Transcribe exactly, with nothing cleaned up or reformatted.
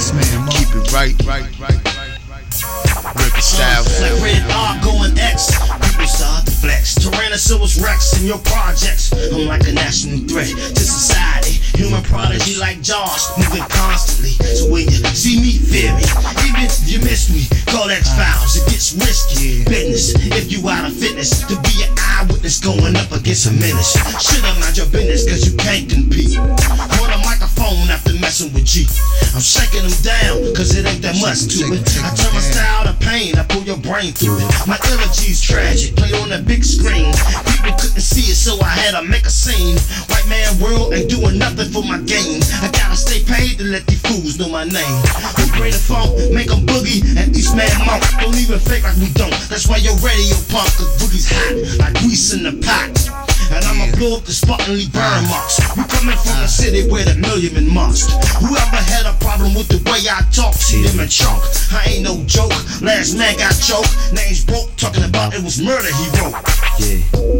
Eastman, keep it right, right, right, right, right. Rip it style. Like Red R going X. People start to flex. Tyrannosaurus Rex in your projects. I'm like a national threat to society. Human prodigy like Josh, moving constantly. So when you see me, fear me. Even if you miss me, call X-Files. It gets risky. Business, if you out of fitness, to be an eyewitness going up against a menace. Should've mind your business, cause you can't compete. On a microphone after messing with G. I'm shaking them down, cause it ain't that much to it. I turn my style to pain, I pull your brain through it. My elegy's tragic, play on the big screen. People couldn't see it, so I had to make a scene. White man world ain't doing nothing for my game. I gotta stay paid to let these fools know my name. We bring the funk, make them boogie, and Eastman monk. Don't even fake like we don't. That's why your radio pump, cause boogie's hot, like grease in the pot. And I'ma blow up the spot and leave burn marks. We coming from a city where the million must. Whoever had a problem with the way I talk, see them in chalk. I ain't no joke, last man got choked. Names broke, talking about it was murder he wrote. Yeah.